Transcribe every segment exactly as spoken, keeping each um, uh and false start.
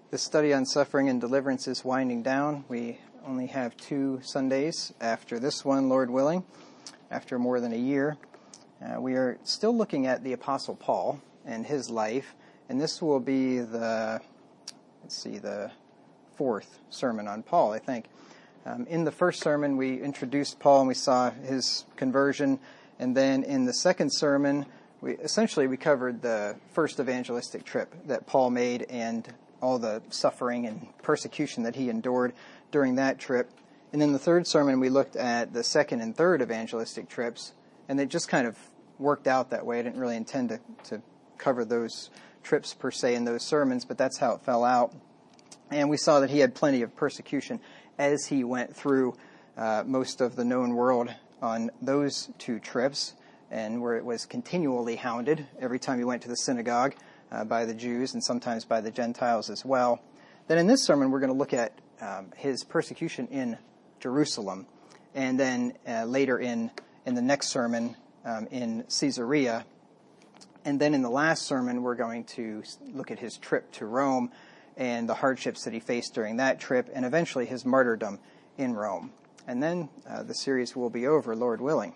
The study on suffering and deliverance is winding down. We only have two Sundays after this one, Lord willing, after more than a year. Uh, we are still looking at the Apostle Paul and his life, and this will be the, let's see, the fourth sermon on Paul, I think. Um, in the first sermon, we introduced Paul and we saw his conversion, and then in the second sermon, we essentially we covered the first evangelistic trip that Paul made and all the suffering and persecution that he endured during that trip. And in the third sermon, we looked at the second and third evangelistic trips, and it just kind of worked out that way. I didn't really intend to, to cover those trips per se in those sermons, but that's how it fell out. And we saw that he had plenty of persecution as he went through uh, most of the known world on those two trips, and where it was continually hounded every time he went to the synagogue uh, by the Jews and sometimes by the Gentiles as well. Then in this sermon, we're going to look at um, his persecution in Jerusalem, and then uh, later in, in the next sermon um, in Caesarea. And then in the last sermon, we're going to look at his trip to Rome and the hardships that he faced during that trip, and eventually his martyrdom in Rome. And then uh, the series will be over, Lord willing.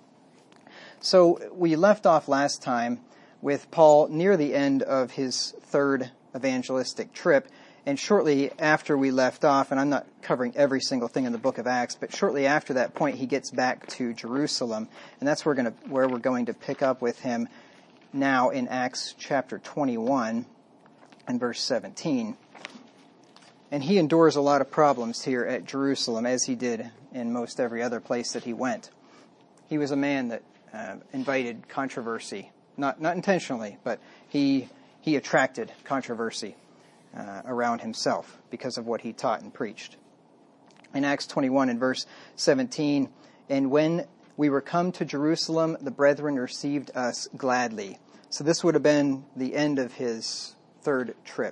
So we left off last time with Paul near the end of his third evangelistic trip, and shortly after we left off, and I'm not covering every single thing in the book of Acts, but shortly after that point he gets back to Jerusalem, and that's where we're going to, where we're going to pick up with him now in Acts chapter twenty-one and verse seventeen. And he endures a lot of problems here at Jerusalem, as he did in most every other place that he went. He was a man that uh, invited controversy, not not intentionally, but he he attracted controversy uh, around himself because of what he taught and preached. In Acts twenty-one and verse seventeen, and when we were come to Jerusalem, the brethren received us gladly. So this would have been the end of his third trip.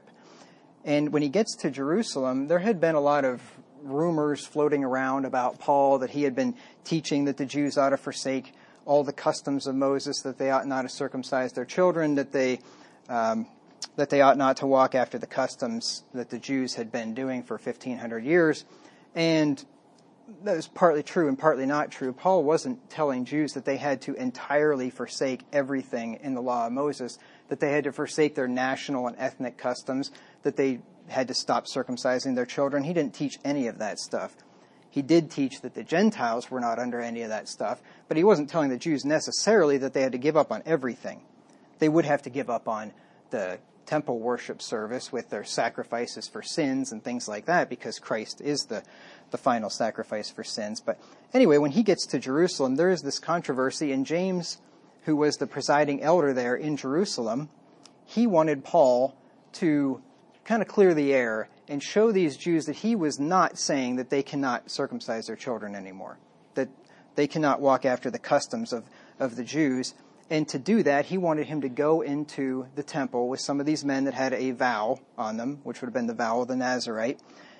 And when he gets to Jerusalem, there had been a lot of rumors floating around about Paul, that he had been teaching that the Jews ought to forsake all the customs of Moses, that they ought not to circumcise their children, that they um, that they ought not to walk after the customs that the Jews had been doing for fifteen hundred years. And that was partly true and partly not true. Paul wasn't telling Jews that they had to entirely forsake everything in the law of Moses, that they had to forsake their national and ethnic customs, that they had to stop circumcising their children. He didn't teach any of that stuff. He did teach that the Gentiles were not under any of that stuff, but he wasn't telling the Jews necessarily that they had to give up on everything. They would have to give up on the temple worship service with their sacrifices for sins and things like that, because Christ is the, the final sacrifice for sins. But anyway, when he gets to Jerusalem, there is this controversy, and James, who was the presiding elder there in Jerusalem, he wanted Paul to kind of clear the air and show these Jews that he was not saying that they cannot circumcise their children anymore, that they cannot walk after the customs of, of the Jews. And to do that, he wanted him to go into the temple with some of these men that had a vow on them, which would have been the vow of the Nazarite.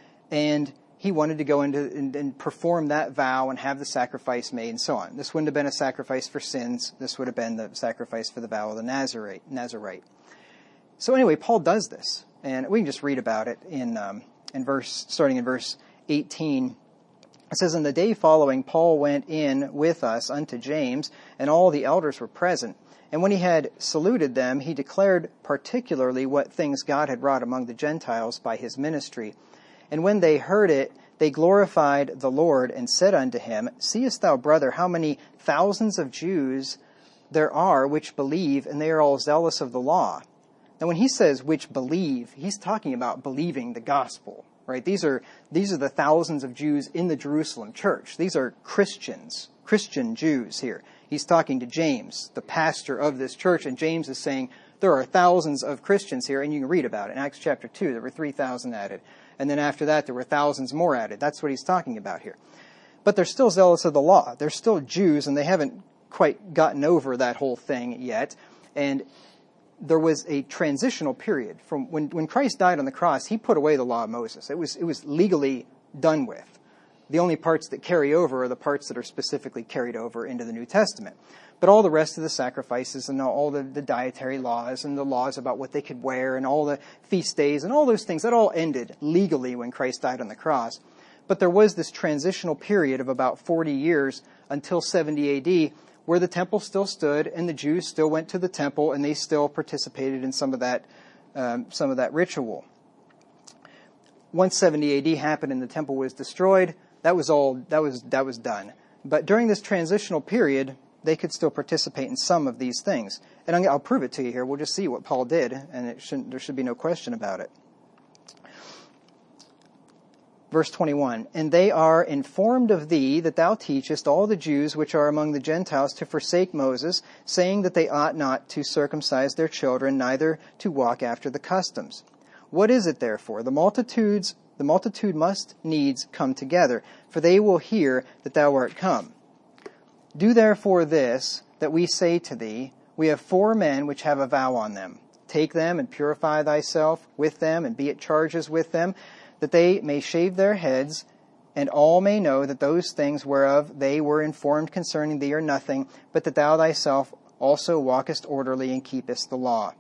And he wanted to go into and, and perform that vow and have the sacrifice made and so on. This wouldn't have been a sacrifice for sins. This would have been the sacrifice for the vow of the Nazarite. Nazarite. So anyway, Paul does this. And we can just read about it in um, in verse starting in verse eighteen. It says, "In the day following, Paul went in with us unto James, and all the elders were present. And when he had saluted them, he declared particularly what things God had wrought among the Gentiles by his ministry. And when they heard it, they glorified the Lord, and said unto him, Seest thou, brother, how many thousands of Jews there are which believe, and they are all zealous of the law?" Now, when he says which believe, he's talking about believing the gospel. Right? These are these are the thousands of Jews in the Jerusalem church. These are Christians, Christian Jews here. He's talking to James, the pastor of this church, and James is saying there are thousands of Christians here, and you can read about it. In Acts chapter two, there were three thousand added. And then after that, there were thousands more added. That's what he's talking about here. But they're still zealous of the law. They're still Jews, and they haven't quite gotten over that whole thing yet. And there was a transitional period from when, when Christ died on the cross. He put away the law of Moses. It was it was legally done with. The only parts that carry over are the parts that are specifically carried over into the New Testament. But all the rest of the sacrifices and all the, the dietary laws and the laws about what they could wear and all the feast days and all those things, that all ended legally when Christ died on the cross. But there was this transitional period of about forty years until seventy A D where the temple still stood and the Jews still went to the temple and they still participated in some of that, um, some of that ritual. Once seventy A D happened and the temple was destroyed, that was all, that was, that was done. But during this transitional period, they could still participate in some of these things. And I'll prove it to you here. We'll just see what Paul did, and it shouldn't, there should be no question about it. Verse twenty-one, and they are informed of thee that thou teachest all the Jews which are among the Gentiles to forsake Moses, saying that they ought not to circumcise their children, neither to walk after the customs. What is it therefore? The multitudes, the multitude must needs come together, for they will hear that thou art come. Do therefore this, that we say to thee, we have four men which have a vow on them. Take them and purify thyself with them, and be at charges with them, that they may shave their heads, and all may know that those things whereof they were informed concerning thee are nothing, but that thou thyself also walkest orderly and keepest the law.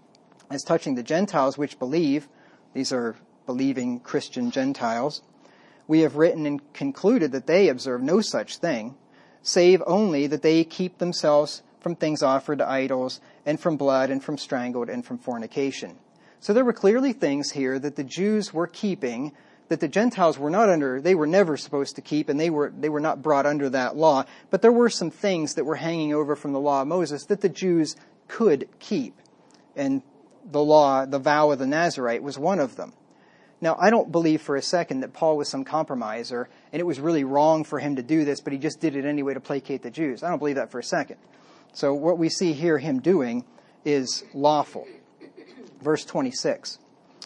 As touching the Gentiles which believe, these are believing Christian Gentiles, we have written and concluded that they observe no such thing, save only that they keep themselves from things offered to idols, and from blood, and from strangled, and from fornication. So there were clearly things here that the Jews were keeping, that the Gentiles were not under, they were never supposed to keep, and they were they were not brought under that law. But there were some things that were hanging over from the law of Moses that the Jews could keep. And the law, the vow of the Nazirite, was one of them. Now, I don't believe for a second that Paul was some compromiser, and it was really wrong for him to do this, but he just did it anyway to placate the Jews. I don't believe that for a second. So what we see here him doing is lawful. Verse twenty-six.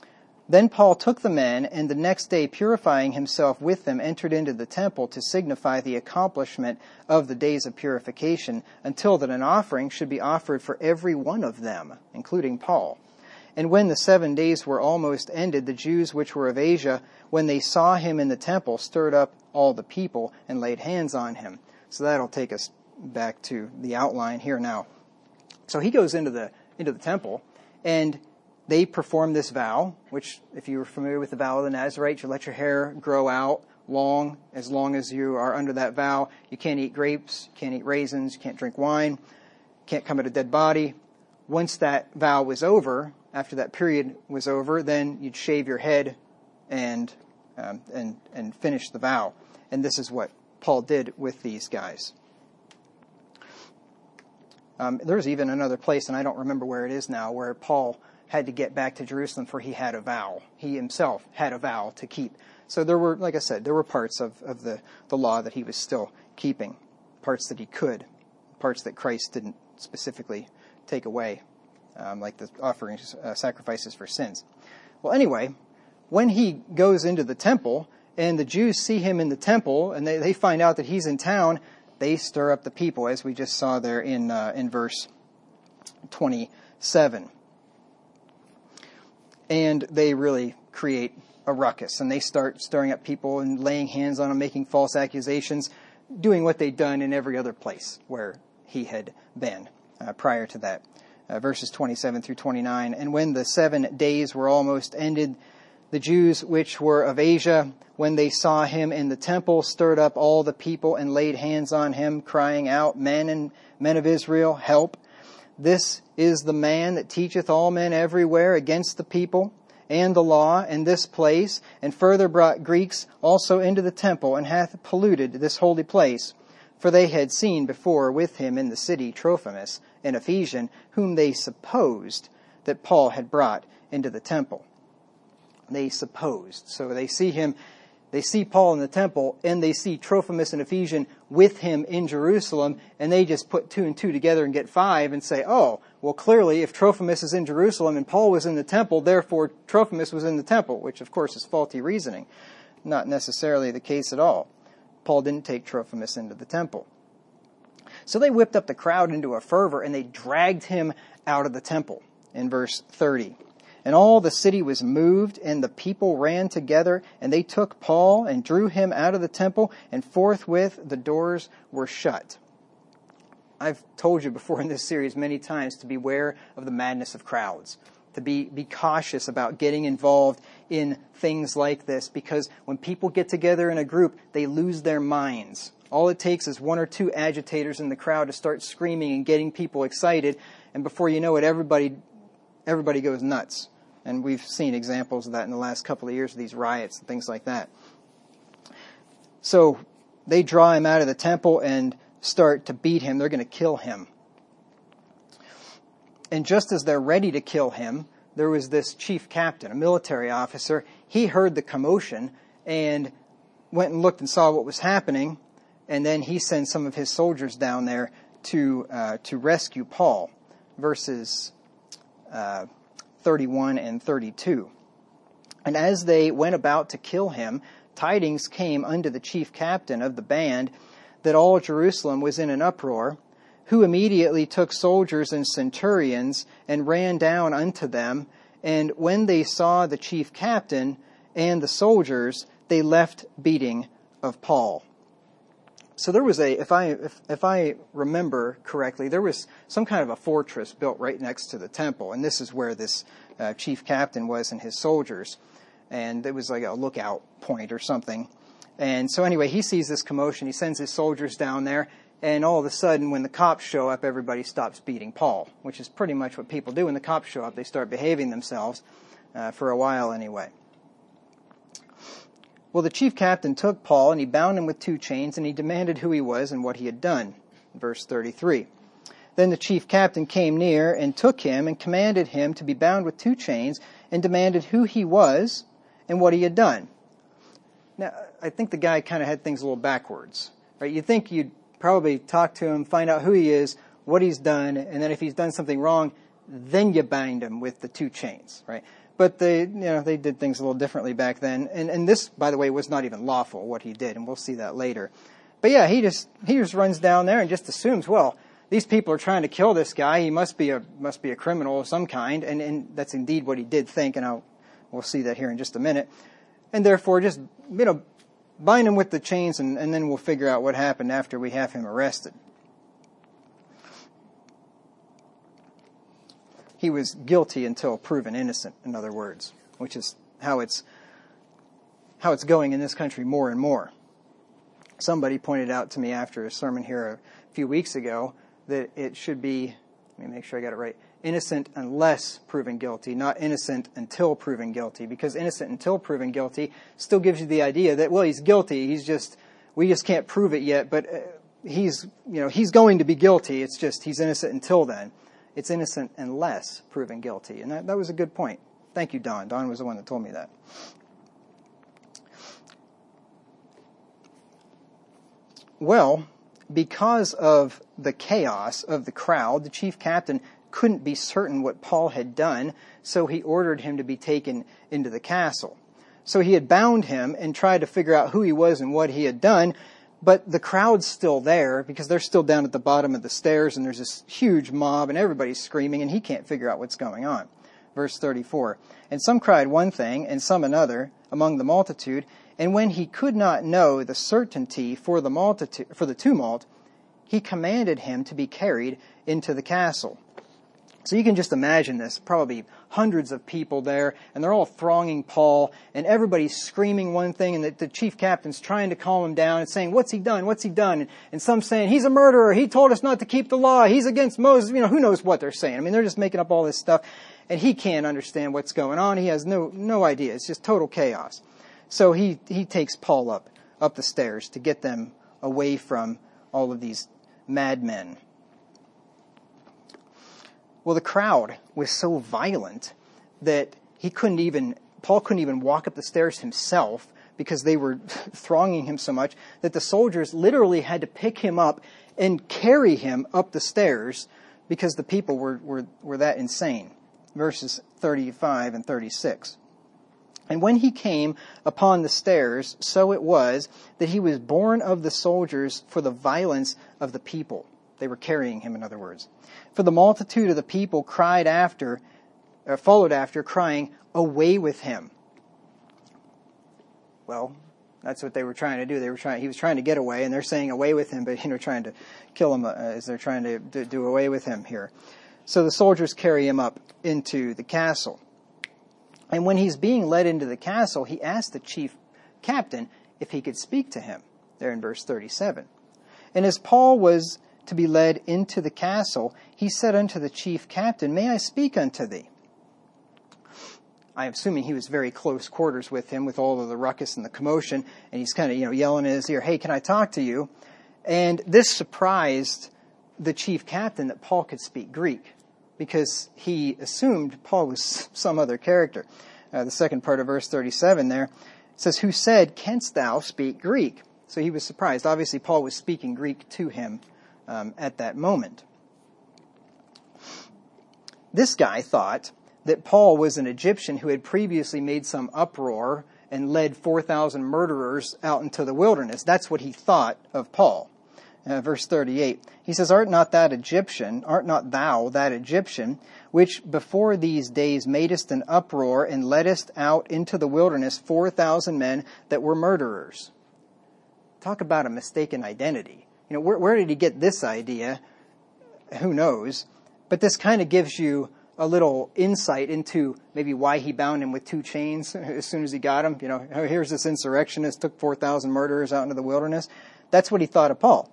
Then Paul took the men, and the next day, purifying himself with them, entered into the temple to signify the accomplishment of the days of purification, until that an offering should be offered for every one of them, including Paul. And when the seven days were almost ended, the Jews which were of Asia, when they saw him in the temple, stirred up all the people and laid hands on him. So that'll take us back to the outline here now. So he goes into the into the temple, and they perform this vow, which, if you were familiar with the vow of the Nazirite, you let your hair grow out long, as long as you are under that vow. You can't eat grapes, you can't eat raisins, you can't drink wine, can't come at a dead body. Once that vow was over, after that period was over, then you'd shave your head and um, and and finish the vow. And this is what Paul did with these guys. Um, there's even another place, and I don't remember where it is now, where Paul had to get back to Jerusalem for he had a vow. He himself had a vow to keep. So there were, like I said, there were parts of, of the, the law that he was still keeping, parts that he could, parts that Christ didn't specifically take away, um, like the offerings, uh, sacrifices for sins. Well, anyway, when he goes into the temple and the Jews see him in the temple and they, they find out that he's in town, they stir up the people, as we just saw there in uh, in verse twenty-seven. And they really create a ruckus, and they start stirring up people and laying hands on them, making false accusations, doing what they'd done in every other place where he had been uh, prior to that. Uh, verses twenty-seven through twenty-nine. And when the seven days were almost ended, the Jews which were of Asia, when they saw him in the temple, stirred up all the people and laid hands on him, crying out, Men and men of Israel, help! This is the man that teacheth all men everywhere against the people and the law in this place, and further brought Greeks also into the temple, and hath polluted this holy place. For they had seen before with him in the city Trophimus, an Ephesian, whom they supposed that Paul had brought into the temple. They supposed. So they see him, they see Paul in the temple, and they see Trophimus, an Ephesian, with him in Jerusalem, and they just put two and two together and get five and say, oh, well, clearly if Trophimus is in Jerusalem and Paul was in the temple, therefore Trophimus was in the temple, which of course is faulty reasoning. Not necessarily the case at all. Paul didn't take Trophimus into the temple. So they whipped up the crowd into a fervor, and they dragged him out of the temple in verse thirty. And all the city was moved, and the people ran together, and they took Paul and drew him out of the temple, and forthwith the doors were shut. I've told you before in this series many times to beware of the madness of crowds, to be, be cautious about getting involved in things like this, because when people get together in a group, they lose their minds. All it takes is one or two agitators in the crowd to start screaming and getting people excited, and before you know it, everybody everybody goes nuts. And we've seen examples of that in the last couple of years, of these riots and things like that. So they draw him out of the temple and start to beat him. They're going to kill him. And just as they're ready to kill him, there was this chief captain, a military officer. He heard the commotion and went and looked and saw what was happening. And then he sends some of his soldiers down there to uh, to rescue Paul. Verses uh, thirty-one and thirty-two. And as they went about to kill him, tidings came unto the chief captain of the band that all Jerusalem was in an uproar, who immediately took soldiers and centurions and ran down unto them. And when they saw the chief captain and the soldiers, they left beating of Paul. So there was a, if I if, if I remember correctly, there was some kind of a fortress built right next to the temple, and this is where this uh, chief captain was and his soldiers, and it was like a lookout point or something. And so anyway, he sees this commotion, he sends his soldiers down there, and all of a sudden, when the cops show up, everybody stops beating Paul, which is pretty much what people do when the cops show up. They start behaving themselves uh, for a while anyway. Well, the chief captain took Paul, and he bound him with two chains, and he demanded who he was and what he had done. Verse thirty-three. Then the chief captain came near and took him and commanded him to be bound with two chains, and demanded who he was and what he had done. Now, I think the guy kind of had things a little backwards, right? You'd think you'd probably talk to him, find out who he is, what he's done, and then if he's done something wrong, then you bind him with the two chains, right? But they, you know, they did things a little differently back then. And, and this, by the way, was not even lawful, what he did, and we'll see that later. But yeah, he just, he just runs down there and just assumes, well, these people are trying to kill this guy. He must be a, must be a criminal of some kind. And, and that's indeed what he did think, and I'll, we'll see that here in just a minute. And therefore, just, you know, bind him with the chains, and, and then we'll figure out what happened after we have him arrested. He was guilty until proven innocent, in other words, which is how it's how it's going in this country more and more. Somebody pointed out to me after a sermon here a few weeks ago that it should be, let me make sure I got it right, innocent unless proven guilty, not innocent until proven guilty, because innocent until proven guilty still gives you the idea that, well, he's guilty, he's just, we just can't prove it yet, but uh, he's, you know, he's going to be guilty, it's just he's innocent until then. It's innocent unless proven guilty. And that, that was a good point. Thank you, Don. Don was the one that told me that. Well, because of the chaos of the crowd, the chief captain couldn't be certain what Paul had done, so he ordered him to be taken into the castle. So he had bound him and tried to figure out who he was and what he had done, but the crowd's still there because they're still down at the bottom of the stairs, and there's this huge mob and everybody's screaming, and he can't figure out what's going on. Verse thirty-four. And some cried one thing and some another among the multitude, and when he could not know the certainty for the multitude, for the tumult, he commanded him to be carried into the castle. So you can just imagine this, probably hundreds of people there, and they're all thronging Paul, and everybody's screaming one thing, and the, the chief captain's trying to calm him down and saying, what's he done, what's he done? And, and some saying, he's a murderer, he told us not to keep the law, he's against Moses, you know, who knows what they're saying. I mean, they're just making up all this stuff, and he can't understand what's going on. He has no no idea. It's just total chaos. So he, he takes Paul up, up the stairs to get them away from all of these madmen. Well, the crowd was so violent that he couldn't even, Paul couldn't even walk up the stairs himself because they were thronging him so much that the soldiers literally had to pick him up and carry him up the stairs because the people were, were, were that insane. Verses thirty-five and thirty-six. And when he came upon the stairs, so it was that he was borne of the soldiers for the violence of the people. They were carrying him, in other words. For the multitude of the people cried after, uh, followed after, crying, "Away with him." Well, that's what they were trying to do. They were trying. He was trying to get away, and they're saying "away with him," but you know, trying to kill him uh, as they're trying to, to do away with him here. So the soldiers carry him up into the castle, and when he's being led into the castle, he asked the chief captain if he could speak to him. There in verse thirty-seven. And as Paul was to be led into the castle, he said unto the chief captain, "May I speak unto thee?" I'm assuming he was very close quarters with him with all of the ruckus and the commotion, and he's kind of, you know, yelling in his ear, "Hey, can I talk to you?" And this surprised the chief captain that Paul could speak Greek, because he assumed Paul was some other character. Uh, the second part of verse thirty-seven there says, "Who said, Canst thou speak Greek?" So he was surprised. Obviously, Paul was speaking Greek to him um, at that moment. This guy thought that Paul was an Egyptian who had previously made some uproar and led four thousand murderers out into the wilderness. That's what he thought of Paul. Uh, verse thirty-eight, he says, "Art not that Egyptian, art not thou that Egyptian, which before these days madest an uproar and leddest out into the wilderness four thousand men that were murderers?" Talk about a mistaken identity. You know, where, where did he get this idea? Who knows? But this kind of gives you a little insight into maybe why he bound him with two chains as soon as he got him. You know, here's this insurrectionist, took four thousand murderers out into the wilderness. That's what he thought of Paul.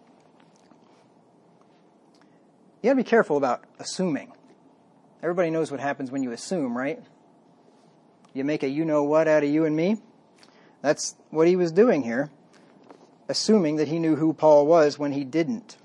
You got to be careful about assuming. Everybody knows what happens when you assume, right? You make a you-know-what out of you and me. That's what he was doing here, assuming that he knew who Paul was when he didn't.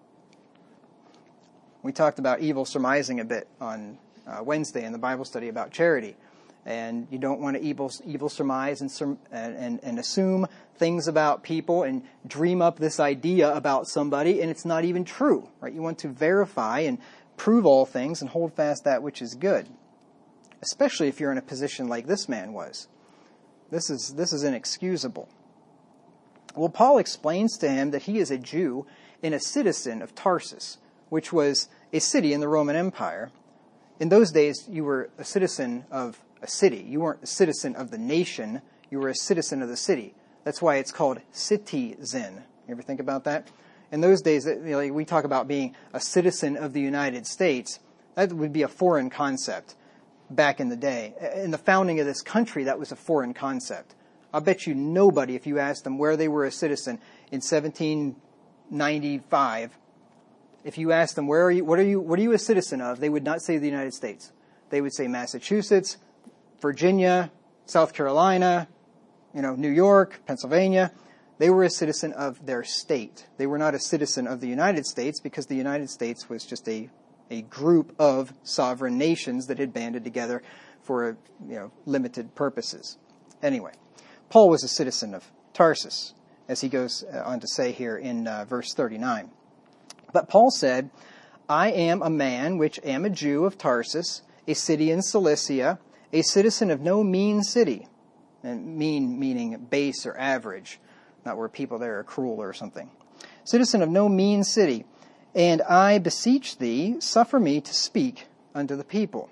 We talked about evil surmising a bit on uh, Wednesday in the Bible study about charity. And you don't want to evil, evil surmise and, sur- and, and assume things about people and dream up this idea about somebody, and it's not even true, right? You want to verify and prove all things and hold fast that which is good, especially if you're in a position like this man was. This is, this is inexcusable. Well, Paul explains to him that he is a Jew and a citizen of Tarsus, which was a city in the Roman Empire. In those days, you were a citizen of a city. You weren't a citizen of the nation. You were a citizen of the city. That's why it's called citizen. You ever think about that? In those days, you know, we talk about being a citizen of the United States. That would be a foreign concept back in the day. In the founding of this country, that was a foreign concept. I'll bet you nobody, if you asked them where they were a citizen in seventeen ninety-five, if you asked them, where are you, what are you, what are you a citizen of? They would not say the United States. They would say Massachusetts, Virginia, South Carolina, you know, New York, Pennsylvania. They were a citizen of their state. They were not a citizen of the United States, because the United States was just a, a group of sovereign nations that had banded together for, you know, limited purposes. Anyway, Paul was a citizen of Tarsus, as he goes on to say here in uh, verse thirty-nine. But Paul said, "I am a man which am a Jew of Tarsus, a city in Cilicia, a citizen of no mean city." And mean meaning base or average, not where people there are cruel or something. "Citizen of no mean city, and I beseech thee, suffer me to speak unto the people."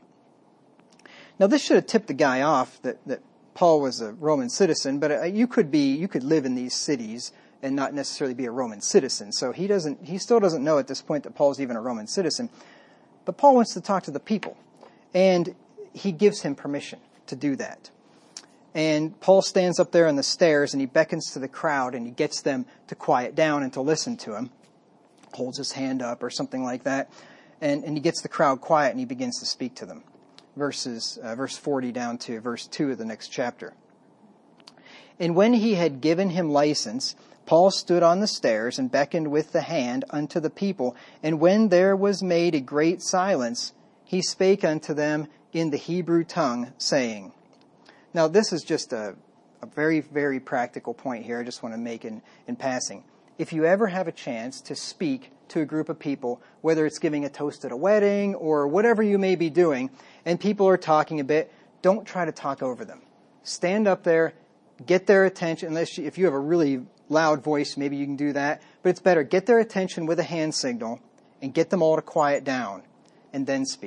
Now this should have tipped the guy off that, that Paul was a Roman citizen, but you could be, you could live in these cities and not necessarily be a Roman citizen. So he doesn't, he still doesn't know at this point that Paul's even a Roman citizen. But Paul wants to talk to the people, and he gives him permission to do that. And Paul stands up there on the stairs, and he beckons to the crowd, and he gets them to quiet down and to listen to him. Holds his hand up or something like that. And, and he gets the crowd quiet, and he begins to speak to them. Verses, uh, verse forty down to verse two of the next chapter. "And when he had given him license, Paul stood on the stairs and beckoned with the hand unto the people. And when there was made a great silence, he spake unto them in the Hebrew tongue, saying." Now this is just a, a very, very practical point here I just want to make in, in passing. If you ever have a chance to speak to a group of people, whether it's giving a toast at a wedding or whatever you may be doing, and people are talking a bit, don't try to talk over them. Stand up there, get their attention. Unless you, if you have a really loud voice, maybe you can do that. But it's better, get their attention with a hand signal and get them all to quiet down and then speak.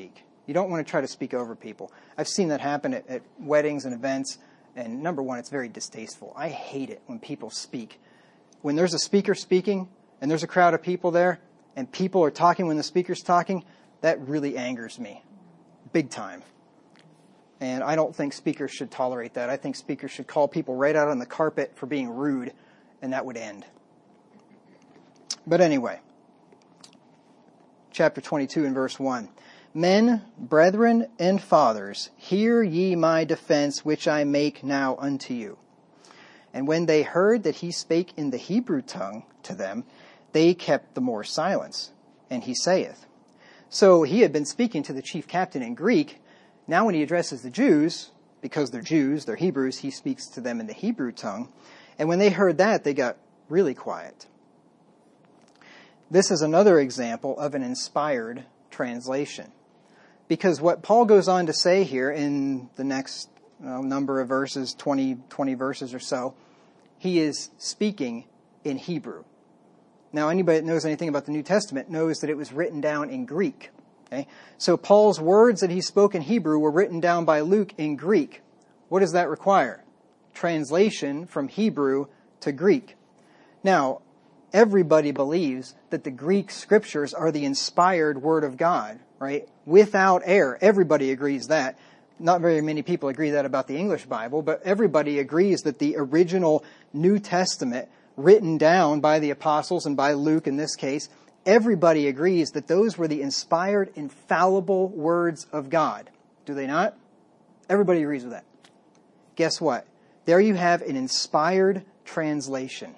You don't want to try to speak over people. I've seen that happen at, at weddings and events, and number one, it's very distasteful. I hate it when people speak. When there's a speaker speaking, and there's a crowd of people there, and people are talking when the speaker's talking, that really angers me. Big time. And I don't think speakers should tolerate that. I think speakers should call people right out on the carpet for being rude, and that would end. But anyway, chapter twenty-two and verse one. Men, brethren, and fathers, hear ye my defense, which I make now unto you. And when they heard that he spake in the Hebrew tongue to them, they kept the more silence. And he saith. So he had been speaking to the chief captain in Greek. Now when he addresses the Jews, because they're Jews, they're Hebrews, he speaks to them in the Hebrew tongue. And when they heard that, they got really quiet. This is another example of an inspired translation. Because what Paul goes on to say here in the next you know, number of verses, twenty, twenty verses or so, he is speaking in Hebrew. Now, anybody that knows anything about the New Testament knows that it was written down in Greek. Okay? So Paul's words that he spoke in Hebrew were written down by Luke in Greek. What does that require? Translation from Hebrew to Greek. Now, everybody believes that the Greek scriptures are the inspired word of God, right? Without error. Everybody agrees that. Not very many people agree that about the English Bible, but everybody agrees that the original New Testament, written down by the apostles and by Luke in this case, everybody agrees that those were the inspired, infallible words of God. Do they not? Everybody agrees with that. Guess what? There you have an inspired translation.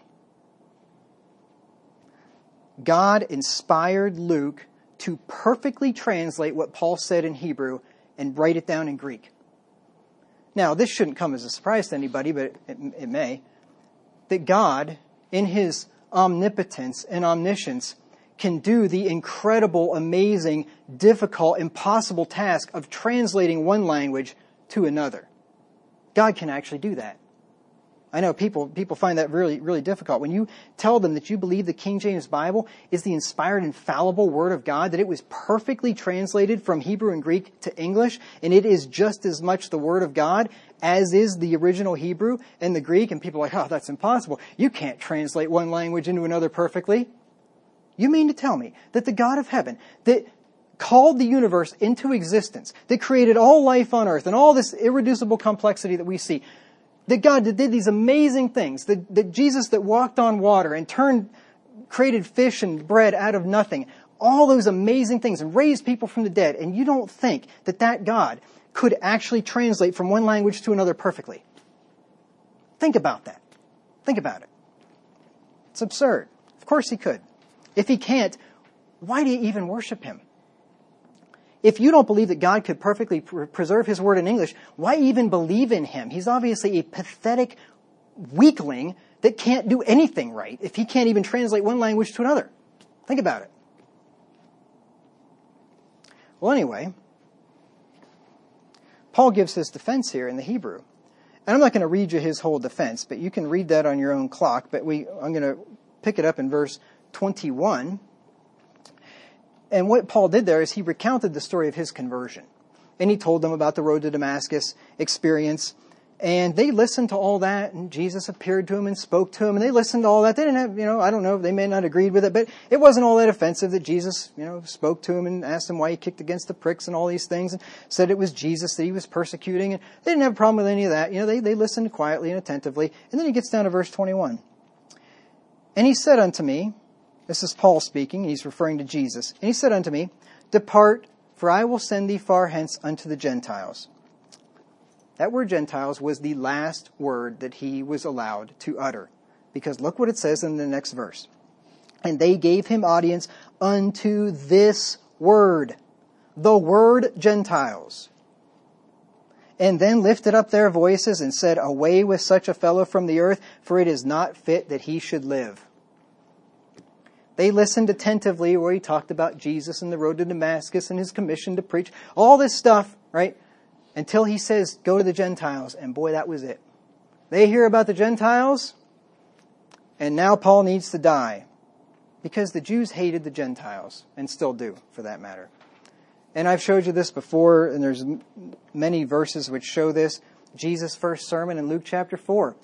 God inspired Luke to perfectly translate what Paul said in Hebrew and write it down in Greek. Now, this shouldn't come as a surprise to anybody, but it, it may. That God, in his omnipotence and omniscience, can do the incredible, amazing, difficult, impossible task of translating one language to another. God can actually do that. I know people people find that really, really difficult. When you tell them that you believe the King James Bible is the inspired, infallible Word of God, that it was perfectly translated from Hebrew and Greek to English, and it is just as much the Word of God as is the original Hebrew and the Greek, and people are like, oh, that's impossible. You can't translate one language into another perfectly. You mean to tell me that the God of heaven, that called the universe into existence, that created all life on earth and all this irreducible complexity that we see, that God that did these amazing things, that, that Jesus that walked on water and turned, created fish and bread out of nothing, all those amazing things and raised people from the dead, and you don't think that that God could actually translate from one language to another perfectly? Think about that. Think about it. It's absurd. Of course he could. If he can't, why do you even worship him? If you don't believe that God could perfectly preserve his word in English, why even believe in him? He's obviously a pathetic weakling that can't do anything right if he can't even translate one language to another. Think about it. Well, anyway, Paul gives his defense here in the Hebrew. And I'm not going to read you his whole defense, but you can read that on your own clock. But we, I'm going to pick it up in verse twenty-one. And what Paul did there is he recounted the story of his conversion. And he told them about the road to Damascus experience. And they listened to all that. And Jesus appeared to him and spoke to him. And they listened to all that. They didn't have, you know, I don't know, they may not have agreed with it. But it wasn't all that offensive that Jesus, you know, spoke to him and asked him why he kicked against the pricks and all these things. And said it was Jesus that he was persecuting. And they didn't have a problem with any of that. You know, they, they listened quietly and attentively. And then he gets down to verse twenty-one. And he said unto me, this is Paul speaking, he's referring to Jesus. And he said unto me, Depart, for I will send thee far hence unto the Gentiles. That word Gentiles was the last word that he was allowed to utter. Because look what it says in the next verse. And they gave him audience unto this word, the word Gentiles. And then lifted up their voices and said, Away with such a fellow from the earth, for it is not fit that he should live. They listened attentively where he talked about Jesus and the road to Damascus and his commission to preach. All this stuff, right? Until he says, go to the Gentiles. And boy, that was it. They hear about the Gentiles. And now Paul needs to die. Because the Jews hated the Gentiles. And still do, for that matter. And I've showed you this before, and there's many verses which show this. Jesus' first sermon in Luke chapter four.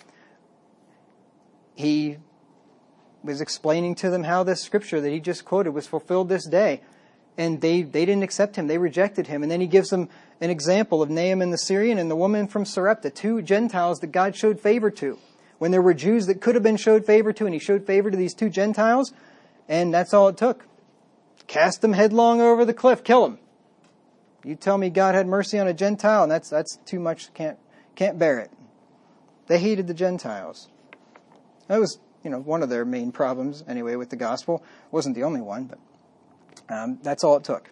He was explaining to them how this scripture that he just quoted was fulfilled this day. And they, they didn't accept him. They rejected him. And then he gives them an example of Naaman the Syrian and the woman from Sarepta, two Gentiles that God showed favor to. When there were Jews that could have been showed favor to, and he showed favor to these two Gentiles, and that's all it took. Cast them headlong over the cliff, kill them. You tell me God had mercy on a Gentile, and that's that's too much, can't can't bear it. They hated the Gentiles. That was, you know, one of their main problems, anyway, with the gospel. It wasn't the only one, but um, that's all it took.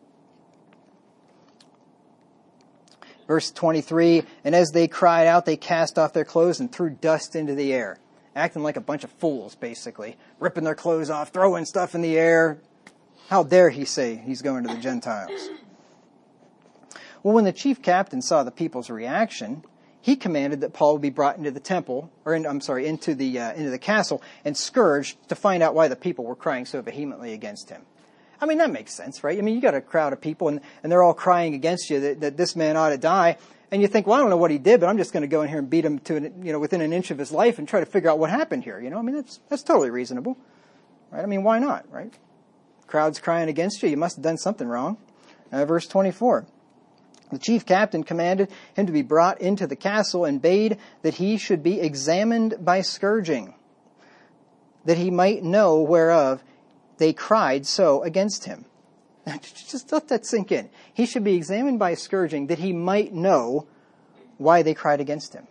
Verse twenty-three, and as they cried out, they cast off their clothes and threw dust into the air. Acting like a bunch of fools, basically. Ripping their clothes off, throwing stuff in the air. How dare he say he's going to the Gentiles? Well, when the chief captain saw the people's reaction, he commanded that Paul would be brought into the temple, or in, I'm sorry, into the uh, into the castle and scourged to find out why the people were crying so vehemently against him. I mean, that makes sense, right? I mean, you got a crowd of people and, and they're all crying against you that, that this man ought to die. And you think, well, I don't know what he did, but I'm just going to go in here and beat him to, an, you know, within an inch of his life and try to figure out what happened here. You know, I mean, that's, that's totally reasonable, right? I mean, why not, right? Crowd's crying against you. You must have done something wrong. Uh, verse twenty-four. The chief captain commanded him to be brought into the castle and bade that he should be examined by scourging, that he might know whereof they cried so against him. Just let that sink in. He should be examined by scourging that he might know why they cried against him.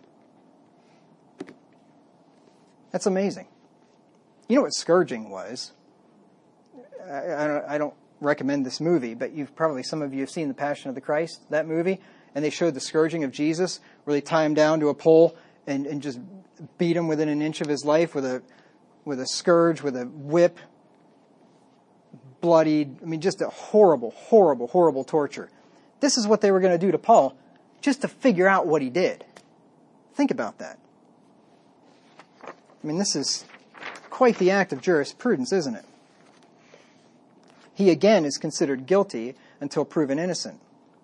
That's amazing. You know what scourging was? I, I, don't, I don't recommend this movie, but you've probably, some of you have seen The Passion of the Christ, that movie, and they showed the scourging of Jesus, where they tie him down to a pole and, and just beat him within an inch of his life with a with a scourge, with a whip, bloodied. I mean, just a horrible, horrible, horrible torture. This is what they were going to do to Paul, just to figure out what he did. Think about that. I mean, this is quite the act of jurisprudence, isn't it? He again is considered guilty until proven innocent.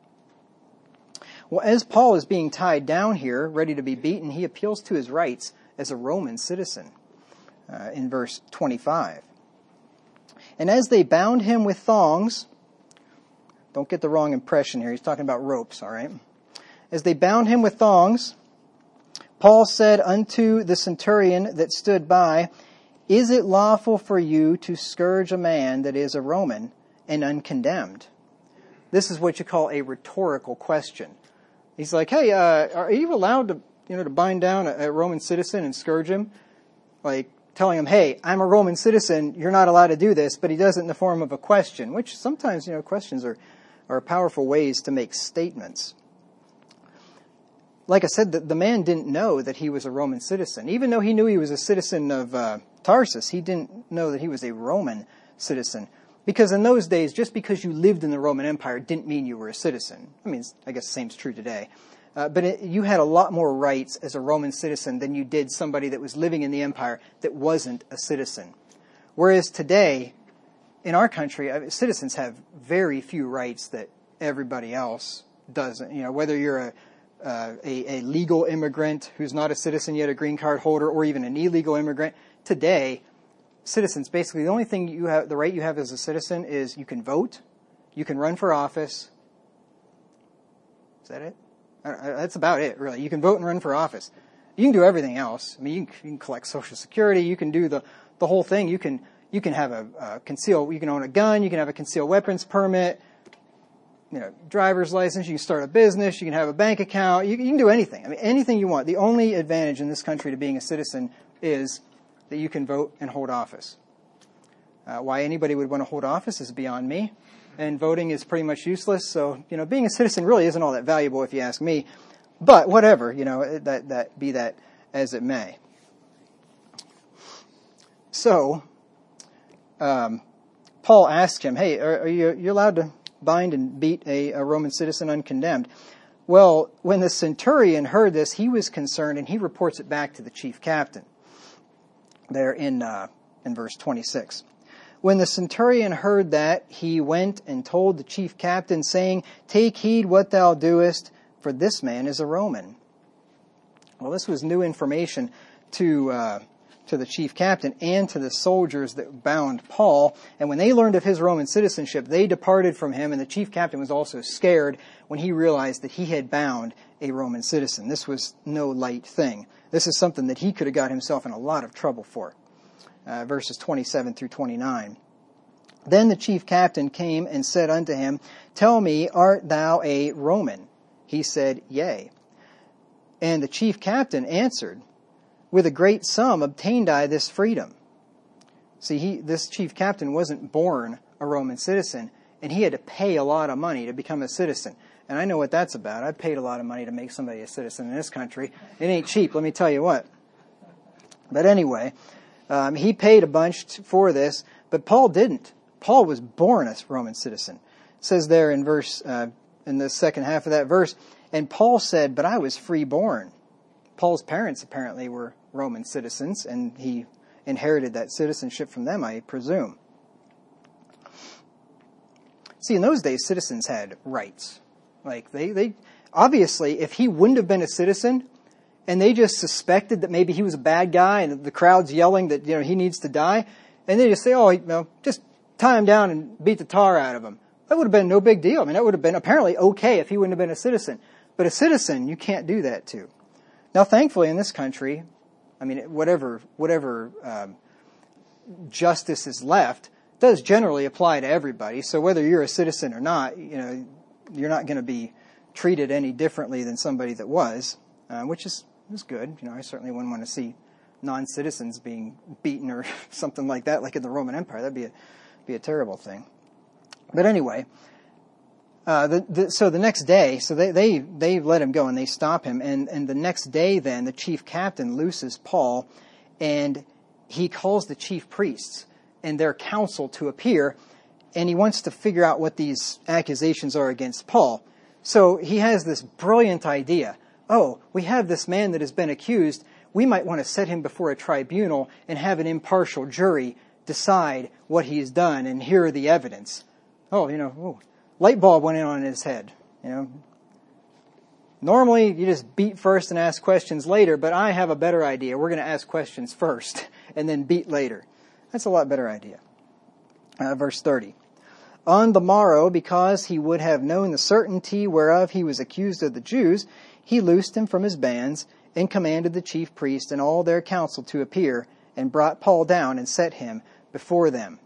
Well, as Paul is being tied down here, ready to be beaten, he appeals to his rights as a Roman citizen uh, in verse twenty-five. And as they bound him with thongs, don't get the wrong impression here, he's talking about ropes, all right? As they bound him with thongs, Paul said unto the centurion that stood by, Is it lawful for you to scourge a man that is a Roman and uncondemned? This is what you call a rhetorical question. He's like, hey, uh, are you allowed to, you know, to bind down a, a Roman citizen and scourge him? Like telling him, hey, I'm a Roman citizen, you're not allowed to do this, but he does it in the form of a question, which sometimes, you know, questions are, are powerful ways to make statements. Like I said, the, the man didn't know that he was a Roman citizen. Even though he knew he was a citizen of uh, Tarsus, he didn't know that he was a Roman citizen. Because in those days, just because you lived in the Roman Empire didn't mean you were a citizen. I mean, I guess the same is true today. Uh, but it, you had a lot more rights as a Roman citizen than you did somebody that was living in the empire that wasn't a citizen. Whereas today, in our country, uh, citizens have very few rights that everybody else doesn't. You know, whether you're a Uh, a, a legal immigrant who's not a citizen yet, a green card holder, or even an illegal immigrant. Today, citizens, basically, the only thing you have, the right you have as a citizen is you can vote, you can run for office. Is that it? Uh, that's about it, really. You can vote and run for office. You can do everything else. I mean, you can, you can collect Social Security, you can do the, the whole thing. You can, you can have a, a concealed, you can own a gun, you can have a concealed weapons permit, you know, driver's license, you can start a business, you can have a bank account, you, you can do anything. I mean, anything you want. The only advantage in this country to being a citizen is that you can vote and hold office. Uh, why anybody would want to hold office is beyond me, and voting is pretty much useless. So, you know, being a citizen really isn't all that valuable if you ask me. But whatever, you know, that that be that as it may. So, um, Paul asked him, "Hey, are, are you you allowed to bind and beat a, a Roman citizen uncondemned?" Well, when the centurion heard this, he was concerned, and he reports it back to the chief captain there in uh, in verse twenty-six. When the centurion heard that, he went and told the chief captain, saying, "Take heed what thou doest, for this man is a Roman." Well, this was new information to uh, to the chief captain and to the soldiers that bound Paul. And when they learned of his Roman citizenship, they departed from him, and the chief captain was also scared when he realized that he had bound a Roman citizen. This was no light thing. This is something that he could have got himself in a lot of trouble for. Uh, verses twenty-seven through twenty-nine. Then the chief captain came and said unto him, "Tell me, art thou a Roman?" He said, "Yea." And the chief captain answered, "With a great sum obtained I this freedom." See, he, this chief captain wasn't born a Roman citizen, and he had to pay a lot of money to become a citizen. And I know what that's about. I've paid a lot of money to make somebody a citizen in this country. It ain't cheap, let me tell you what. But anyway, um, he paid a bunch t- for this, but Paul didn't. Paul was born a Roman citizen. It says there in verse, uh, in the second half of that verse, "And Paul said, but I was freeborn." Paul's parents apparently were Roman citizens, and he inherited that citizenship from them, I presume. See, in those days, citizens had rights. Like, they, they, obviously, if he wouldn't have been a citizen, and they just suspected that maybe he was a bad guy, and the crowd's yelling that, you know, he needs to die, and they just say, oh, you know, just tie him down and beat the tar out of him. That would have been no big deal. I mean, that would have been apparently okay if he wouldn't have been a citizen. But a citizen, you can't do that to. Now, thankfully, in this country, I mean, whatever whatever um, justice is left does generally apply to everybody. So whether you're a citizen or not, you know, you're not going to be treated any differently than somebody that was, uh, which is is good. You know, I certainly wouldn't want to see non-citizens being beaten or something like that, like in the Roman Empire. That'd be a be a terrible thing. But anyway, uh, the, the, so the next day, so they, they, they let him go and they stop him. And, and the next day then, the chief captain looses Paul and he calls the chief priests and their council to appear. And he wants to figure out what these accusations are against Paul. So he has this brilliant idea. Oh, we have this man that has been accused. We might want to set him before a tribunal and have an impartial jury decide what he's done and hear the evidence. Oh, you know, ooh, light bulb went in on his head. You know, normally you just beat first and ask questions later, but I have a better idea. We're going to ask questions first and then beat later. That's a lot better idea. Uh, verse thirty. On the morrow, because he would have known the certainty whereof he was accused of the Jews, he loosed him from his bands and commanded the chief priest and all their council to appear, and brought Paul down and set him before them.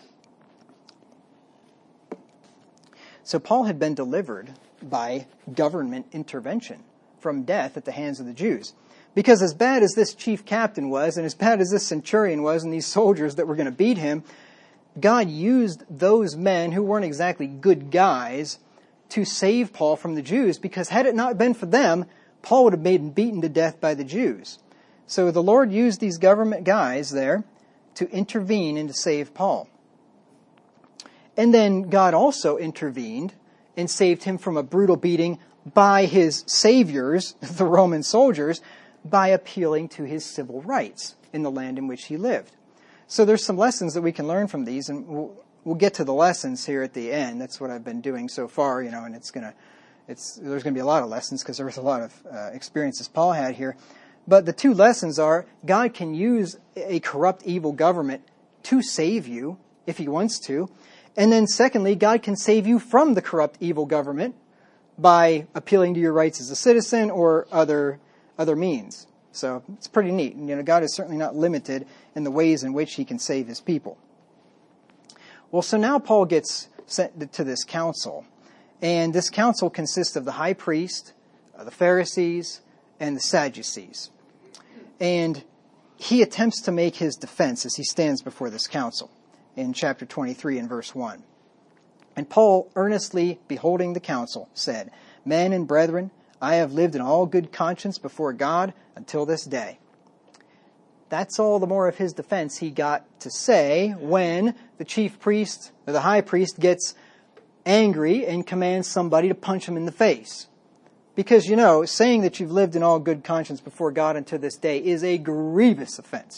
So Paul had been delivered by government intervention from death at the hands of the Jews. Because as bad as this chief captain was, and as bad as this centurion was, and these soldiers that were going to beat him, God used those men who weren't exactly good guys to save Paul from the Jews, because had it not been for them, Paul would have been beaten to death by the Jews. So the Lord used these government guys there to intervene and to save Paul. And then God also intervened and saved him from a brutal beating by his saviors, the Roman soldiers, by appealing to his civil rights in the land in which he lived. So there's some lessons that we can learn from these, and we'll, we'll get to the lessons here at the end. That's what I've been doing so far, you know, and it's gonna, it's there's going to be a lot of lessons because there was a lot of uh, experiences Paul had here. But the two lessons are God can use a corrupt, evil government to save you if he wants to. And then secondly, God can save you from the corrupt, evil government by appealing to your rights as a citizen or other other means. So it's pretty neat. And, you know, God is certainly not limited in the ways in which he can save his people. Well, so now Paul gets sent to this council. And this council consists of the high priest, the Pharisees, and the Sadducees. And he attempts to make his defense as he stands before this council in chapter twenty-three and verse one. And Paul, earnestly beholding the council, said, Men and brethren, I have lived in all good conscience before God until this day. That's all the more of his defense he got to say when the chief priest, or the high priest, gets angry and commands somebody to punch him in the face. Because, you know, saying that you've lived in all good conscience before God until this day is a grievous offense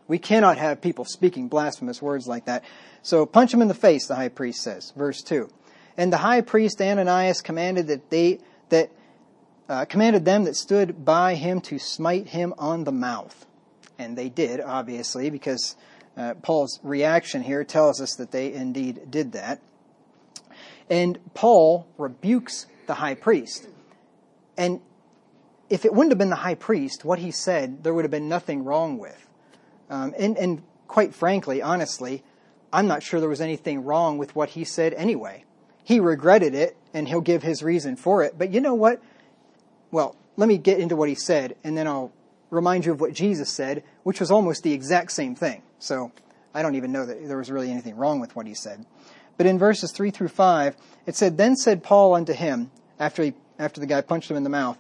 We cannot have people speaking blasphemous words like that. So punch him in the face, the high priest says. Verse two. And the high priest Ananias commanded that they that uh, commanded them that stood by him to smite him on the mouth. And they did, obviously, because uh, Paul's reaction here tells us that they indeed did that. And Paul rebukes the high priest. And if it wouldn't have been the high priest, what he said, there would have been nothing wrong with. Um, and, and quite frankly, honestly, I'm not sure there was anything wrong with what he said anyway. He regretted it, and he'll give his reason for it. But you know what? Well, let me get into what he said, and then I'll remind you of what Jesus said, which was almost the exact same thing. So I don't even know that there was really anything wrong with what he said. But in verses three through five, it said, Then said Paul unto him, after he, after the guy punched him in the mouth,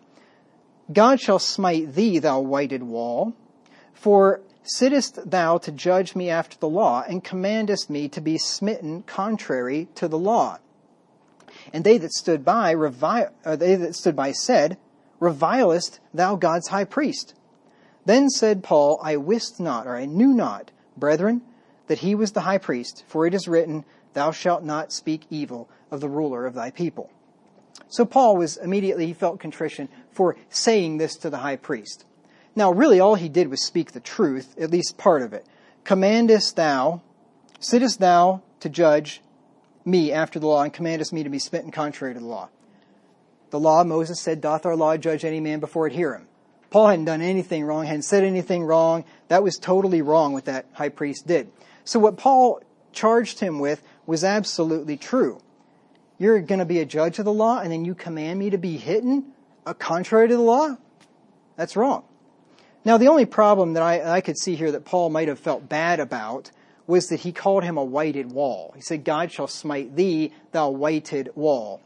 God shall smite thee, thou whited wall, for sittest thou to judge me after the law, and commandest me to be smitten contrary to the law. And they that stood by, revi- uh, they that stood by said, Revilest thou God's high priest? Then said Paul, I wist not, or I knew not, brethren, that he was the high priest, for it is written, Thou shalt not speak evil of the ruler of thy people. So Paul was immediately, he felt contrition for saying this to the high priest. Now, really, all he did was speak the truth, at least part of it. Commandest thou, sittest thou to judge me after the law, and commandest me to be smitten contrary to the law. The law, Moses said, doth our law judge any man before it hear him? Paul hadn't done anything wrong, hadn't said anything wrong. That was totally wrong what that high priest did. So what Paul charged him with was absolutely true. You're going to be a judge of the law, and then you command me to be hidden uh, contrary to the law? That's wrong. Now, the only problem that I, I could see here that Paul might have felt bad about was that he called him a whited wall. He said, God shall smite thee, thou whited wall.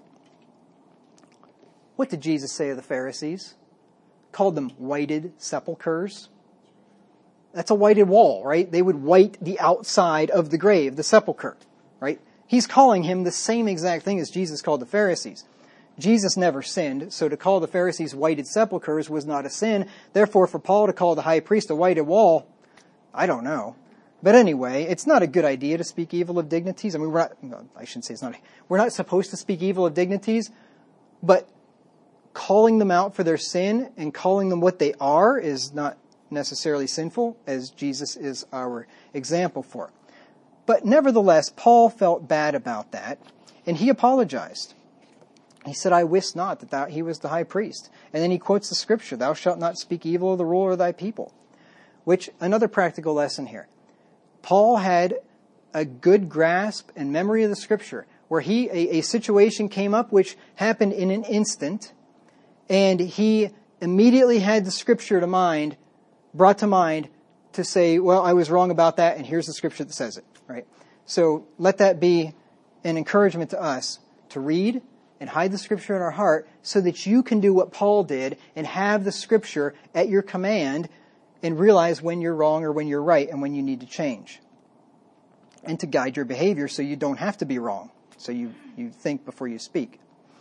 What did Jesus say of the Pharisees? Called them whited sepulchres. That's a whited wall, right? They would white the outside of the grave, the sepulcher, right? He's calling him the same exact thing as Jesus called the Pharisees. Jesus never sinned, so to call the Pharisees whited sepulchres was not a sin. Therefore, for Paul to call the high priest a whited wall, I don't know. But anyway, it's not a good idea to speak evil of dignities. I mean, we're not, no, I shouldn't say it's not, we're not supposed to speak evil of dignities, but calling them out for their sin and calling them what they are is not necessarily sinful, as Jesus is our example for. But nevertheless, Paul felt bad about that, and he apologized. He said, I wist not that thou, he was the high priest. And then he quotes the scripture, Thou shalt not speak evil of the ruler of thy people. Which, another practical lesson here. Paul had a good grasp and memory of the scripture, where he a, a situation came up which happened in an instant, and he immediately had the scripture to mind, brought to mind, to say, well, I was wrong about that, and here's the scripture that says it, right? So let that be an encouragement to us to read and hide the scripture in our heart so that you can do what Paul did and have the scripture at your command and realize when you're wrong or when you're right and when you need to change. And to guide your behavior so you don't have to be wrong. So you, you think before you speak.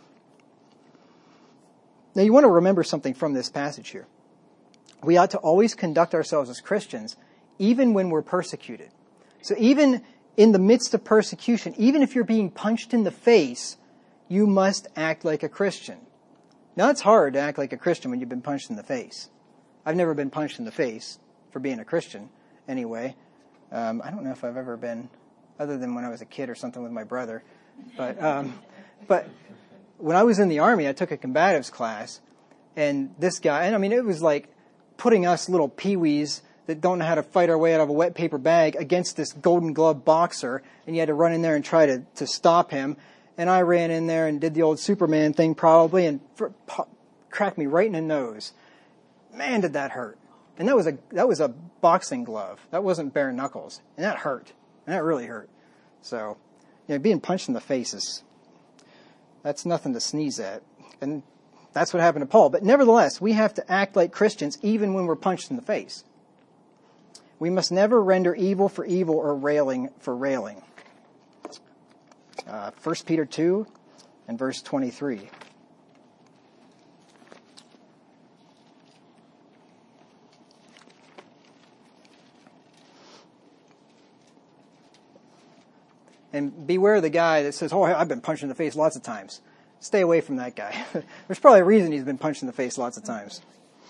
Now you want to remember something from this passage here. We ought to always conduct ourselves as Christians even when we're persecuted. So even in the midst of persecution, even if you're being punched in the face, you must act like a Christian. Now it's hard to act like a Christian when you've been punched in the face. I've never been punched in the face for being a Christian anyway. Um, I don't know if I've ever been, other than when I was a kid or something with my brother. But um, but when I was in the Army, I took a combatives class, and this guy, and I mean, it was like putting us little peewees that don't know how to fight our way out of a wet paper bag against this Golden Glove boxer, and you had to run in there and try to, to stop him. And I ran in there and did the old Superman thing probably, and for, pop, cracked me right in the nose. Man, did that hurt. And that was a that was a boxing glove. That wasn't bare knuckles. And that hurt. And that really hurt. So, you know, being punched in the face is, that's nothing to sneeze at. And that's what happened to Paul. But nevertheless, we have to act like Christians even when we're punched in the face. We must never render evil for evil or railing for railing. Uh, First Peter two and verse twenty-three. And beware the guy that says, oh, I've been punched in the face lots of times. Stay away from that guy. There's probably a reason he's been punched in the face lots of times.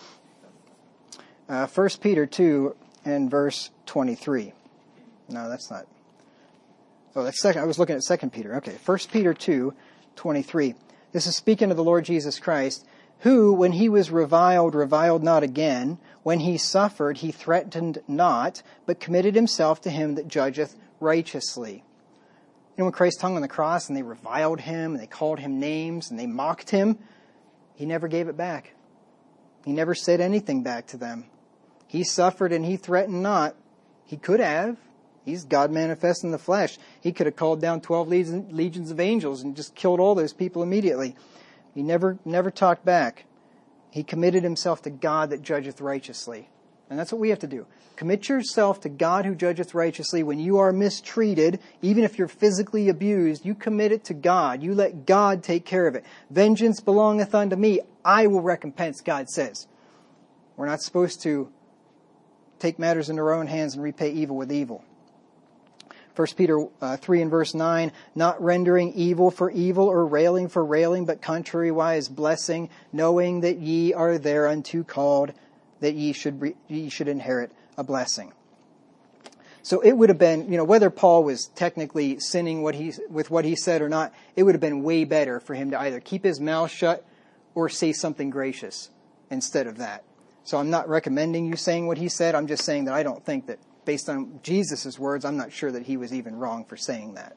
Uh, First Peter two and verse twenty-three. No, that's not. Oh, that's second. I was looking at Second Peter. Okay, First Peter two, twenty-three. This is speaking of the Lord Jesus Christ, who, when he was reviled, reviled not again. When he suffered, he threatened not, but committed himself to him that judgeth righteously. You know, when Christ hung on the cross and they reviled him and they called him names and they mocked him, he never gave it back. He never said anything back to them. He suffered and he threatened not. He could have. He's God manifest in the flesh. He could have called down twelve legions of angels and just killed all those people immediately. He never, never talked back. He committed himself to God that judgeth righteously. And that's what we have to do. Commit yourself to God who judgeth righteously. When you are mistreated, even if you're physically abused, you commit it to God. You let God take care of it. Vengeance belongeth unto me. I will recompense, God says. We're not supposed to take matters into our own hands and repay evil with evil. First Peter uh, three and verse nine, not rendering evil for evil or railing for railing, but contrariwise blessing, knowing that ye are thereunto called, that ye should re- ye should inherit a blessing. So it would have been, you know, whether Paul was technically sinning what he, with what he said or not, it would have been way better for him to either keep his mouth shut or say something gracious instead of that. So I'm not recommending you saying what he said. I'm just saying that I don't think that, based on Jesus' words, I'm not sure that he was even wrong for saying that.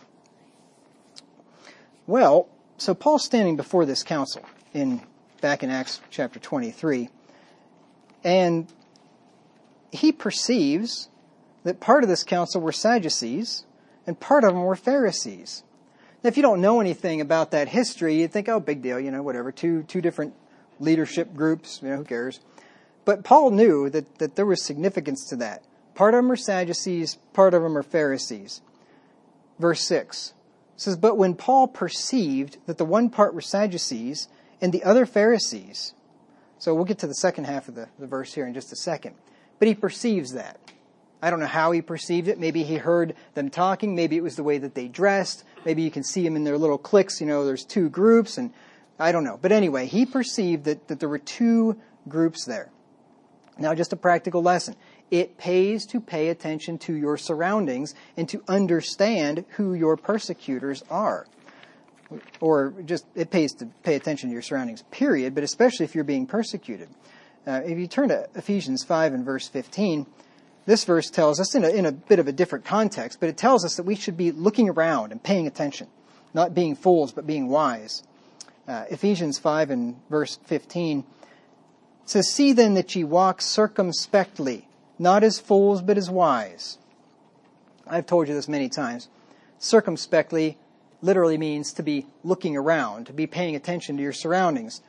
Well, so Paul's standing before this council in back in Acts chapter twenty-three, and he perceives that part of this council were Sadducees and part of them were Pharisees. Now, if you don't know anything about that history, you'd think, oh, big deal, you know, whatever, two two different leadership groups, you know, who cares? But Paul knew that, that there was significance to that. Part of them are Sadducees, part of them are Pharisees. Verse six says, but when Paul perceived that the one part were Sadducees and the other Pharisees, so we'll get to the second half of the, the verse here in just a second, but he perceives that. I don't know how he perceived it. Maybe he heard them talking. Maybe it was the way that they dressed. Maybe you can see them in their little cliques. You know, there's two groups, and I don't know. But anyway, he perceived that, that there were two groups there. Now, just a practical lesson. It pays to pay attention to your surroundings and to understand who your persecutors are. Or just, it pays to pay attention to your surroundings, period, but especially if you're being persecuted. Uh, if you turn to Ephesians five and verse fifteen, this verse tells us in a, in a bit of a different context, but it tells us that we should be looking around and paying attention, not being fools, but being wise. Uh, Ephesians five and verse fifteen says, see then that ye walk circumspectly, not as fools, but as wise. I've told you this many times. Circumspectly literally means to be looking around, to be paying attention to your surroundings.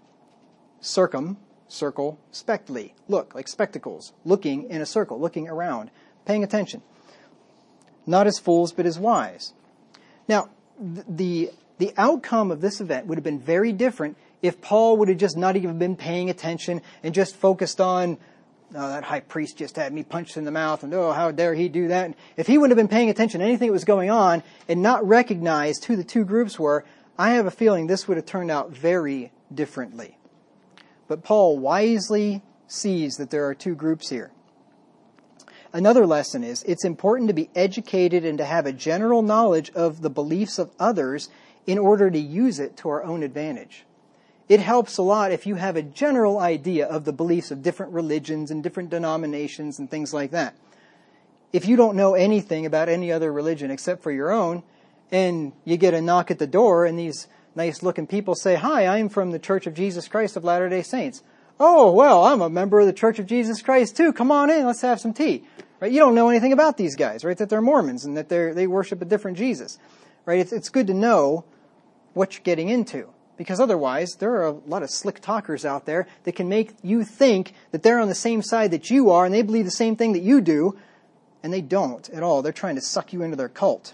Circum, circle, spectly, look, like spectacles, looking in a circle, looking around, paying attention. Not as fools, but as wise. Now, the, the outcome of this event would have been very different if Paul would have just not even been paying attention and just focused on, oh, that high priest just had me punched in the mouth, and oh, how dare he do that. And if he wouldn't have been paying attention to anything that was going on and not recognized who the two groups were, I have a feeling this would have turned out very differently. But Paul wisely sees that there are two groups here. Another lesson is it's important to be educated and to have a general knowledge of the beliefs of others in order to use it to our own advantage. It helps a lot if you have a general idea of the beliefs of different religions and different denominations and things like that. If you don't know anything about any other religion except for your own, and you get a knock at the door and these nice-looking people say, hi, I'm from the Church of Jesus Christ of Latter-day Saints. Oh, well, I'm a member of the Church of Jesus Christ too. Come on in, let's have some tea. Right? You don't know anything about these guys, right? That they're Mormons and that they they worship a different Jesus. Right? It's, it's good to know what you're getting into. Because otherwise, there are a lot of slick talkers out there that can make you think that they're on the same side that you are and they believe the same thing that you do, and they don't at all. They're trying to suck you into their cult.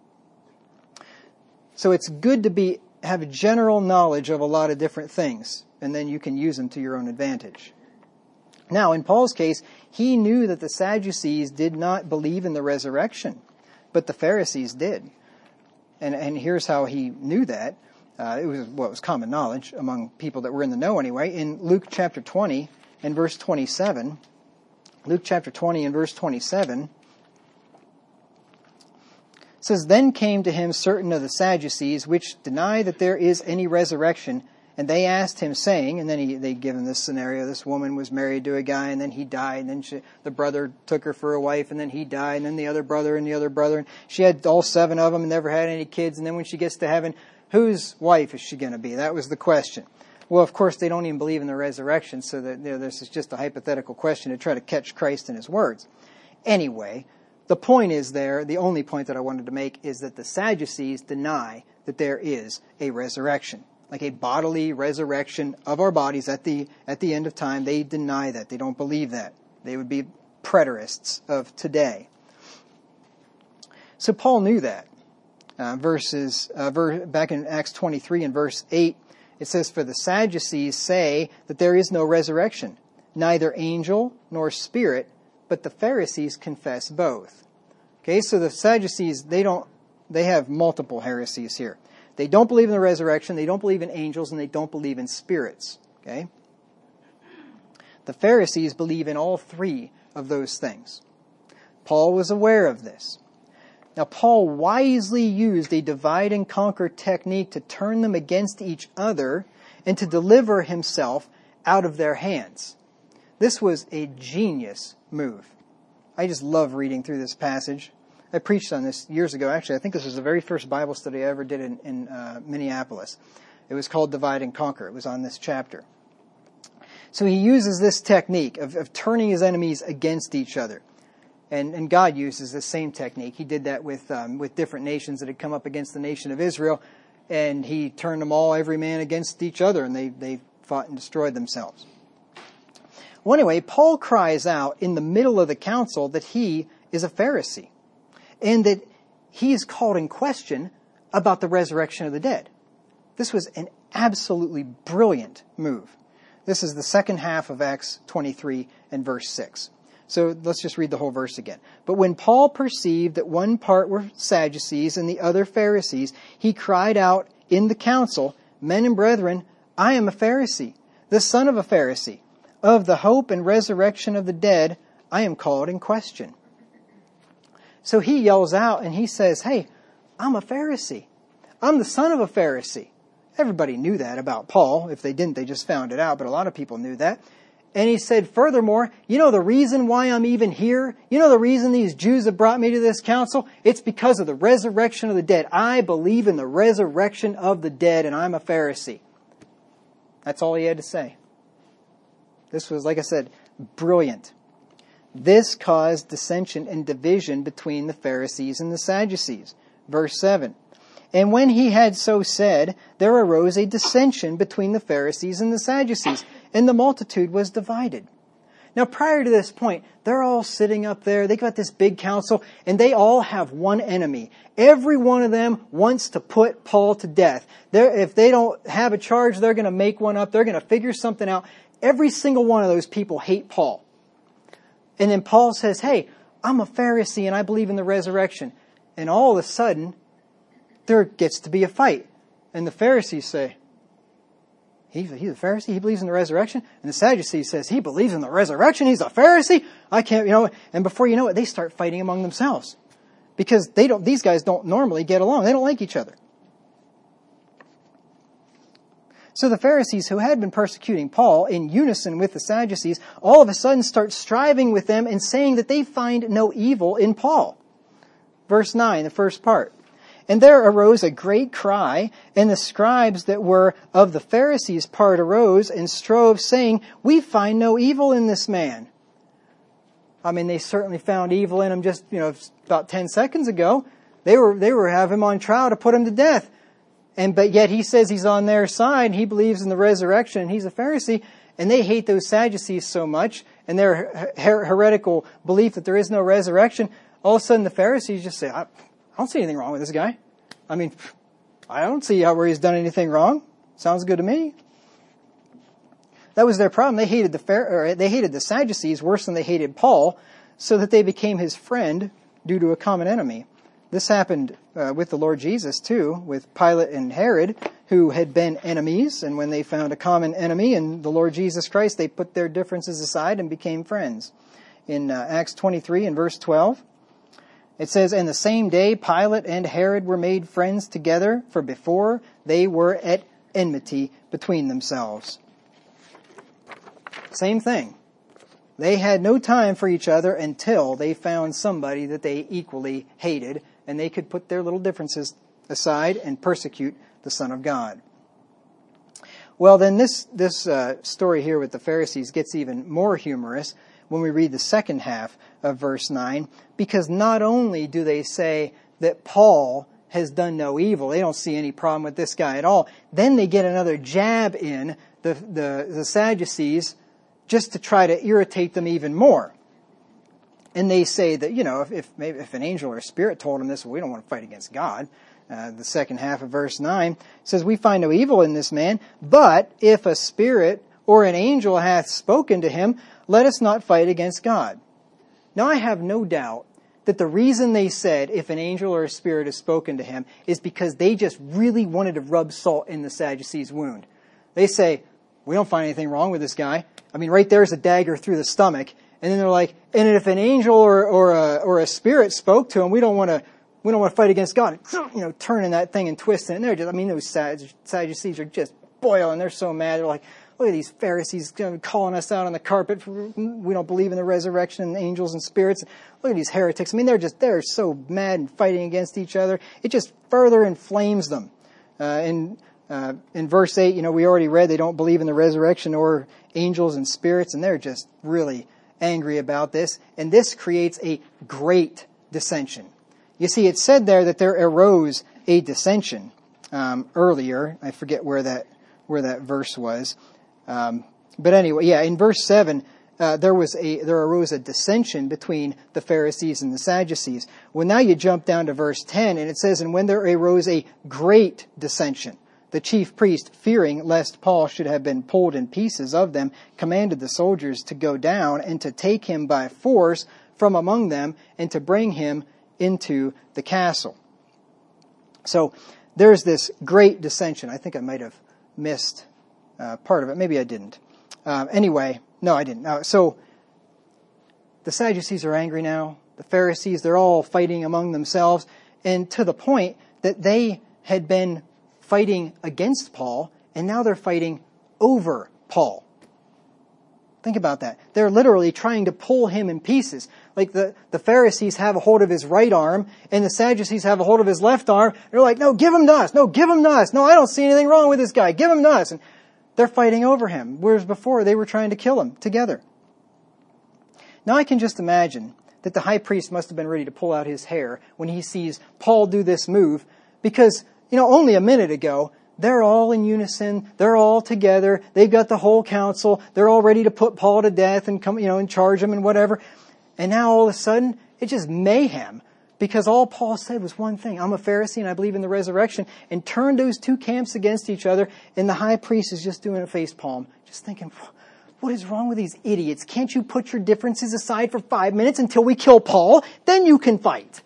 So it's good to be have a general knowledge of a lot of different things, and then you can use them to your own advantage. Now, in Paul's case, he knew that the Sadducees did not believe in the resurrection. but the Pharisees did. And, and here's how he knew that. Uh, it was, well, it was common knowledge among people that were in the know anyway. In Luke chapter twenty and verse twenty-seven, Luke chapter twenty and verse twenty-seven, it says, "Then came to him certain of the Sadducees, which deny that there is any resurrection. And they asked him, saying," and then he, they give him this scenario. This woman was married to a guy, and then he died, and then she, the brother took her for a wife, and then he died, and then the other brother and the other brother. And she had all seven of them and never had any kids. And then when she gets to heaven, whose wife is she going to be? That was the question. Well, of course, they don't even believe in the resurrection, so that, you know, this is just a hypothetical question to try to catch Christ in his words. Anyway, the point is there, the only point that I wanted to make is that the Sadducees deny that there is a resurrection. Like a bodily resurrection of our bodies at the at the end of time. They deny that. They don't believe that. They would be preterists of today. So Paul knew that. Uh, verses uh, ver- back in Acts twenty-three and verse eight, it says, "For the Sadducees say that there is no resurrection, neither angel nor spirit, but the Pharisees confess both." Okay, so the Sadducees, they don't they have multiple heresies here. They don't believe in the resurrection, they don't believe in angels, and they don't believe in spirits. Okay? The Pharisees believe in all three of those things. Paul was aware of this. Now, Paul wisely used a divide and conquer technique to turn them against each other and to deliver himself out of their hands. This was a genius move. I just love reading through this passage. I preached on this years ago. Actually, I think this was the very first Bible study I ever did in, in uh, Minneapolis. It was called Divide and Conquer. It was on this chapter. So he uses this technique of, of turning his enemies against each other. And, and God uses the same technique. He did that with um, with different nations that had come up against the nation of Israel. And he turned them all, every man against each other. And they, they fought and destroyed themselves. Well, anyway, Paul cries out in the middle of the council that he is a Pharisee. And that he is called in question about the resurrection of the dead. This was an absolutely brilliant move. This is the second half of Acts twenty-three and verse six. So let's just read the whole verse again. "But when Paul perceived that one part were Sadducees and the other Pharisees, he cried out in the council, 'Men and brethren, I am a Pharisee, the son of a Pharisee. Of the hope and resurrection of the dead, I am called in question.'" So he yells out and he says, "Hey, I'm a Pharisee. I'm the son of a Pharisee." Everybody knew that about Paul. If they didn't, they just found it out. But a lot of people knew that. And he said, "Furthermore, you know the reason why I'm even here? You know the reason these Jews have brought me to this council? It's because of the resurrection of the dead. I believe in the resurrection of the dead, and I'm a Pharisee." That's all he had to say. This was, like I said, brilliant. This caused dissension and division between the Pharisees and the Sadducees. Verse seven. "And when he had so said, there arose a dissension between the Pharisees and the Sadducees, and the multitude was divided." Now, prior to this point, they're all sitting up there. They got this big council, and they all have one enemy. Every one of them wants to put Paul to death. They're, if they don't have a charge, they're going to make one up. They're going to figure something out. Every single one of those people hate Paul. And then Paul says, "Hey, I'm a Pharisee and I believe in the resurrection." And all of a sudden, there gets to be a fight. And the Pharisees say, He's a, he's a Pharisee, he believes in the resurrection. And the Sadducees says, he believes in the resurrection, he's a Pharisee. I can't, you know, and before you know it, they start fighting among themselves. Because they don't, these guys don't normally get along. They don't like each other. So the Pharisees, who had been persecuting Paul in unison with the Sadducees, all of a sudden start striving with them and saying that they find no evil in Paul. Verse nine, the first part. "And there arose a great cry, and the scribes that were of the Pharisees' part arose and strove, saying, 'We find no evil in this man.'" I mean, they certainly found evil in him just, you know, about ten seconds ago. They were, they were have him on trial to put him to death. And, but yet he says he's on their side. He believes in the resurrection and he's a Pharisee. And they hate those Sadducees so much and their her- heretical belief that there is no resurrection. All of a sudden the Pharisees just say, I, I don't see anything wrong with this guy. I mean, I don't see how where he's done anything wrong. Sounds good to me. That was their problem. They hated the or they hated the Sadducees worse than they hated Paul, so that they became his friend due to a common enemy. This happened uh, with the Lord Jesus too, with Pilate and Herod, who had been enemies, and when they found a common enemy in the Lord Jesus Christ, they put their differences aside and became friends. In uh, Acts twenty-three and verse twelve, it says, "And the same day Pilate and Herod were made friends together, for before they were at enmity between themselves." Same thing. They had no time for each other until they found somebody that they equally hated, and they could put their little differences aside and persecute the Son of God. Well, then this this uh, story here with the Pharisees gets even more humorous when we read the second half of verse nine, because not only do they say that Paul has done no evil, they don't see any problem with this guy at all, then they get another jab in, the the, the Sadducees, just to try to irritate them even more. And they say that, you know, if if, maybe if an angel or a spirit told them this, well, we don't want to fight against God. Uh, the second half of verse nine says, "We find no evil in this man, but if a spirit or an angel hath spoken to him, let us not fight against God." Now I have no doubt that the reason they said if an angel or a spirit has spoken to him is because they just really wanted to rub salt in the Sadducees' wound. They say, we don't find anything wrong with this guy. I mean, right there's a dagger through the stomach. And then they're like, and if an angel or, or a, or a spirit spoke to him, we don't want to, we don't want to fight against God. You know, turning that thing and twisting it. And they're just, I mean, those Sadducees are just boiling. They're so mad. They're like, look at these Pharisees calling us out on the carpet. For, we don't believe in the resurrection and angels and spirits. Look at these heretics. I mean, they're just, they're so mad and fighting against each other. It just further inflames them. Uh, in, uh, in verse eight, you know, we already read they don't believe in the resurrection or angels and spirits, and they're just really angry about this. And this creates a great dissension. You see, it said there that there arose a dissension um, earlier. I forget where that where that verse was. Um, but anyway, yeah, in verse seven, uh, there was a there arose a dissension between the Pharisees and the Sadducees. Well, now you jump down to verse ten, and it says, "And when there arose a great dissension, the chief priest, fearing lest Paul should have been pulled in pieces of them, commanded the soldiers to go down and to take him by force from among them and to bring him into the castle." So there's this great dissension. I think I might have missed uh, part of it. Maybe I didn't. Um, anyway, no, I didn't. Uh, so the Sadducees are angry now. The Pharisees, they're all fighting among themselves, and to the point that they had been fighting against Paul, and now they're fighting over Paul. Think about that. They're literally trying to pull him in pieces. Like the, the Pharisees have a hold of his right arm, and the Sadducees have a hold of his left arm. They're like, no, give him to us. No, give him to us. No, I don't see anything wrong with this guy. Give him to us. And they're fighting over him, whereas before they were trying to kill him together. Now I can just imagine that the high priest must have been ready to pull out his hair when he sees Paul do this move, because, you know, only a minute ago, they're all in unison. They're all together. They've got the whole council. They're all ready to put Paul to death and come, you know, and charge him and whatever. And now all of a sudden, it's just mayhem, because all Paul said was one thing: I'm a Pharisee and I believe in the resurrection, and turned those two camps against each other. And the high priest is just doing a face palm, just thinking, what is wrong with these idiots? Can't you put your differences aside for five minutes until we kill Paul? Then you can fight.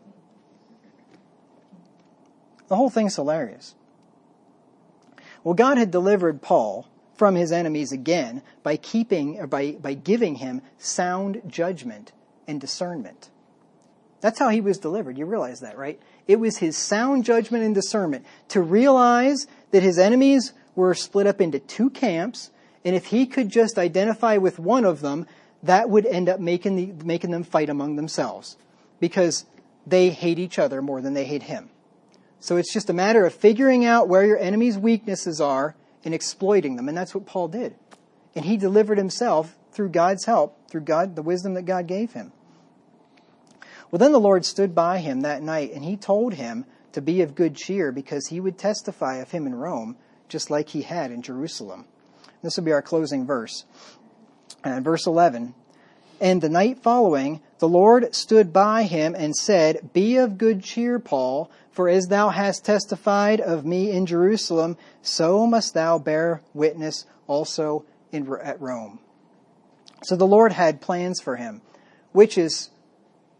The whole thing's hilarious. Well, God had delivered Paul from his enemies again by keeping, or by, by giving him sound judgment and discernment. That's how he was delivered. You realize that, right? It was his sound judgment and discernment to realize that his enemies were split up into two camps, and if he could just identify with one of them, that would end up making the, making them fight among themselves, because they hate each other more than they hate him. So it's just a matter of figuring out where your enemy's weaknesses are and exploiting them. And that's what Paul did. And he delivered himself through God's help, through God, the wisdom that God gave him. Well, then the Lord stood by him that night, and he told him to be of good cheer, because he would testify of him in Rome, just like he had in Jerusalem. This will be our closing verse. Uh, verse eleven. "And the night following, the Lord stood by him and said, Be of good cheer, Paul, for as thou hast testified of me in Jerusalem, so must thou bear witness also in, at Rome." So the Lord had plans for him, which is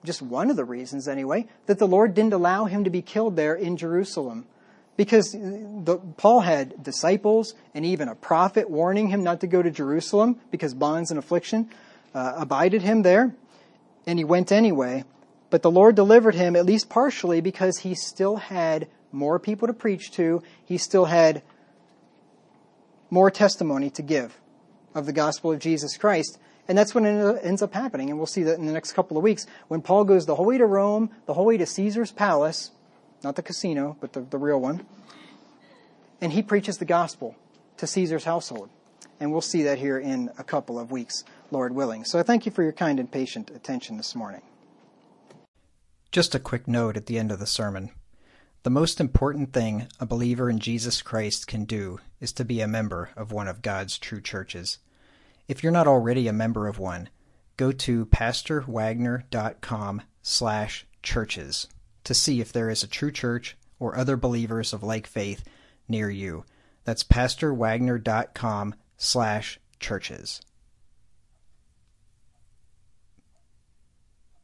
just one of the reasons anyway, that the Lord didn't allow him to be killed there in Jerusalem. Because the, Paul had disciples and even a prophet warning him not to go to Jerusalem because bonds and affliction uh, abided him there. And he went anyway. But the Lord delivered him at least partially because he still had more people to preach to. He still had more testimony to give of the gospel of Jesus Christ. And that's when it ends up happening. And we'll see that in the next couple of weeks. When Paul goes the whole way to Rome, the whole way to Caesar's palace, not the casino, but the, the real one. And he preaches the gospel to Caesar's household. And we'll see that here in a couple of weeks, Lord willing. So I thank you for your kind and patient attention this morning. Just a quick note at the end of the sermon. The most important thing a believer in Jesus Christ can do is to be a member of one of God's true churches. If you're not already a member of one, go to pastorwagner.com slash churches. to see if there is a true church or other believers of like faith near you. That's pastorwagner.com slash churches.